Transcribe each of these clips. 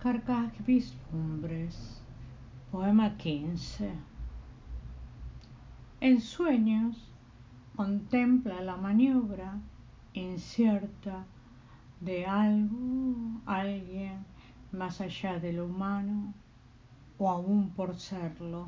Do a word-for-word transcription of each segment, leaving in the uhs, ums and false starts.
Carcaj vislumbres, poema quince. En sueños contempla la maniobra incierta de algo, alguien más allá de lo humano o aún por serlo,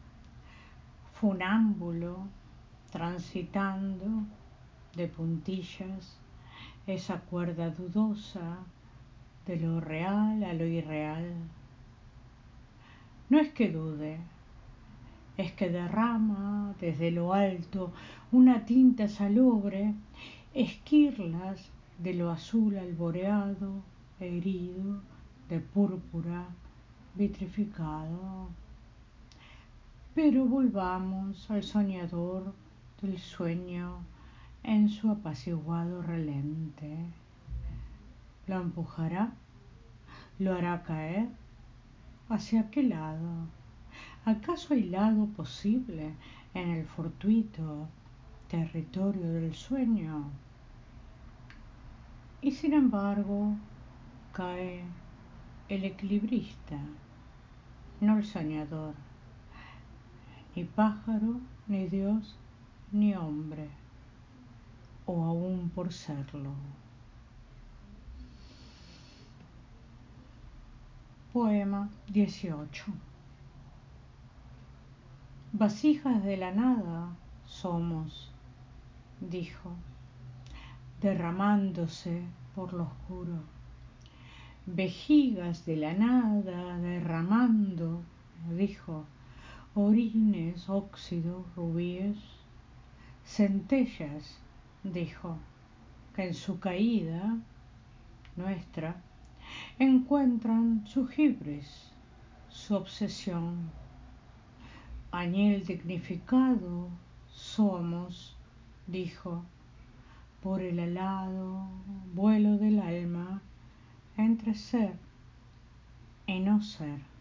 funámbulo transitando de puntillas esa cuerda dudosa de lo real a lo irreal. No es que dude, es que derrama desde lo alto una tinta salobre, esquirlas de lo azul alboreado, herido de púrpura vitrificado. Pero volvamos al soñador del sueño en su apaciguado relente. ¿Lo empujará? ¿Lo hará caer? ¿Hacia qué lado? ¿Acaso hay lado posible en el fortuito territorio del sueño? Y sin embargo, cae el equilibrista, no el soñador, ni pájaro, ni Dios, ni hombre, o aún por serlo. Poema dieciocho. Vasijas de la nada somos, dijo, derramándose por lo oscuro. Vejigas de la nada derramando, dijo, orines, óxidos, rubíes. Centellas, dijo, que en su caída, nuestra, encuentran su hibris, su obsesión. Añil dignificado somos, dijo, por el alado vuelo del alma entre ser y no ser.